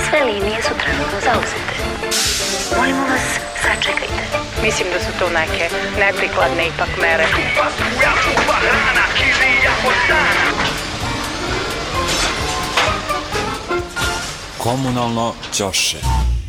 Sve linije su trenutno zauzete. Molimo vas, sačekajte. Mislim da su to neke neprikladne ipak mere. Komunalno ćoše.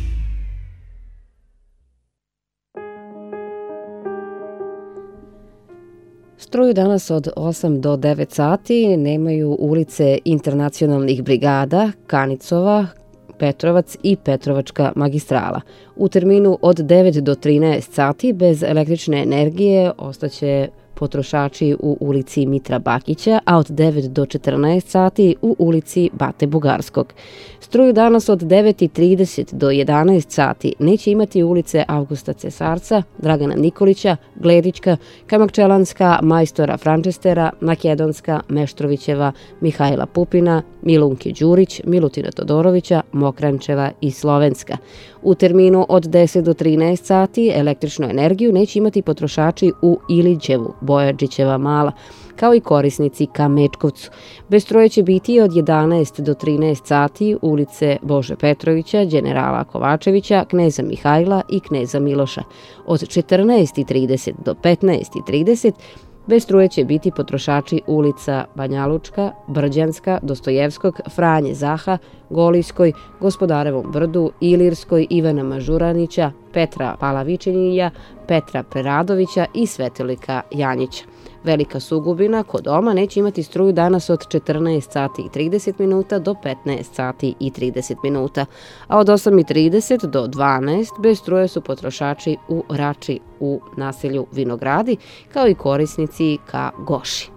Struju danas od 8 do 9 sati nemaju ulice internacionalnih brigada, Kanicova, Petrovac i Petrovačka magistrala. U terminu od 9 do 13 sati bez električne energije ostaće potrošači u ulici Mitra Bakića, a od 9 do 14 sati u ulici Bate Bugarskog. Struju danas od 9:30 do 11 sati neće imati ulice Augusta Cesarca, Dragana Nikolića, Gledićka, Kamakčelanska, Majstora Frančestera, Makedonska, Meštrovićeva, Mihajla Pupina, Milunke Đurić, Milutina Todorovića, Mokrančeva i Slovenska. U terminu od 10 do 13 sati električnu energiju neće imati potrošači u Ilićevu, Bojačićeva Mala, kao i korisnici ka Mečkovcu. Bez struje će biti od 11 do 13 sati ulice Bože Petrovića, Đenerala Kovačevića, Kneza Mihajla i Kneza Miloša. Od 14:30 do 15:30 bez struje će biti potrošači ulica Banjalučka, Brđanska, Dostojevskog, Franje Zaha, Golijskoj, Gospodarevom brdu, Ilirskoj, Ivana Mažuranića, Petra Palavičinija, Petra Preradovića i Svetolika Janjića. Velika Sugubina kod doma neće imati struju danas od 14 sati i 30 minuta do 15 sati i 30 minuta, a od 8:30 do 12 bez struje su potrošači u Rači u naselju Vinogradi, kao i korisnici ka Goši.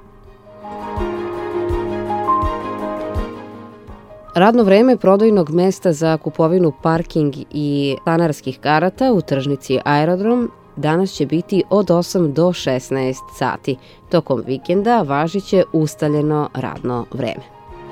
Radno vreme prodajnog mesta za kupovinu parking i stanarskih karata u tržnici Aerodrom danas će biti od 8 do 16 sati. Tokom vikenda važiće ustaljeno radno vreme.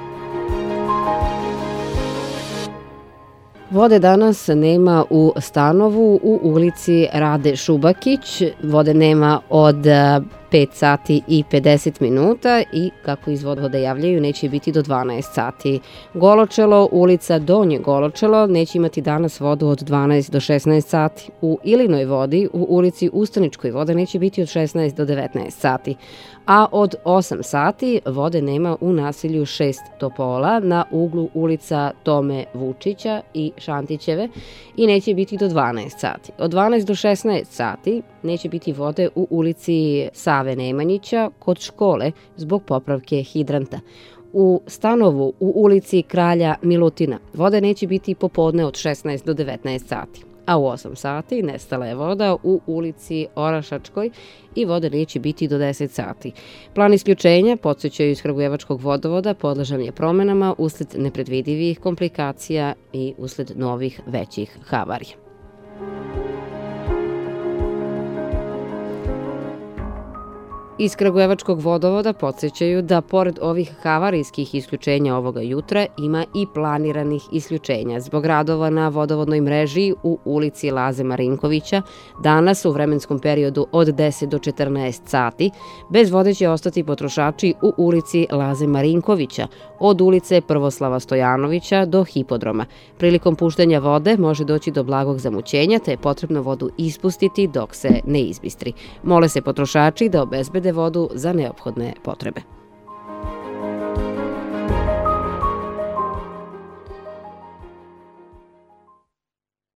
Vode danas nema u Stanovu u ulici Rade Šubakić. Vode nema od 5 sati i 50 minuta i, kako iz vodovode javljaju, neće biti do 12 sati. Goločelo, ulica Donje Goločelo, neće imati danas vodu od 12 do 16 sati. U Ilinoj vodi, u ulici Ustaničkoj vode neće biti od 16 do 19 sati. A od 8 sati vode nema u naselju 6 Topola na uglu ulica Tome Vučića i Šantićeve i neće biti do 12 sati. Od 12 do 16 sati neće biti vode u ulici Save Nemanjića kod škole zbog popravke hidranta. U Stanovu u ulici Kralja Milutina vode neće biti popodne od 16 do 19 sati. A u 8 sati nestala je voda u ulici Orašačkoj i vode neće biti do 10 sati. Plan isključenja, podsjećaju iz Kragujevačkog vodovoda, podložan je promenama usled nepredvidivih komplikacija i usled novih većih havarija. Iz Kragujevačkog vodovoda podsjećaju da pored ovih havarijskih isključenja ovoga jutra ima i planiranih isključenja zbog radova na vodovodnoj mreži u ulici Laze Marinkovića. Danas u vremenskom periodu od 10 do 14 sati bez vode će ostati potrošači u ulici Laze Marinkovića od ulice Prvoslava Stojanovića do hipodroma. Prilikom puštanja vode može doći do blagog zamućenja, te je potrebno vodu ispustiti dok se ne izbistri. Mole se potrošači da obezbede vodu za neophodne potrebe.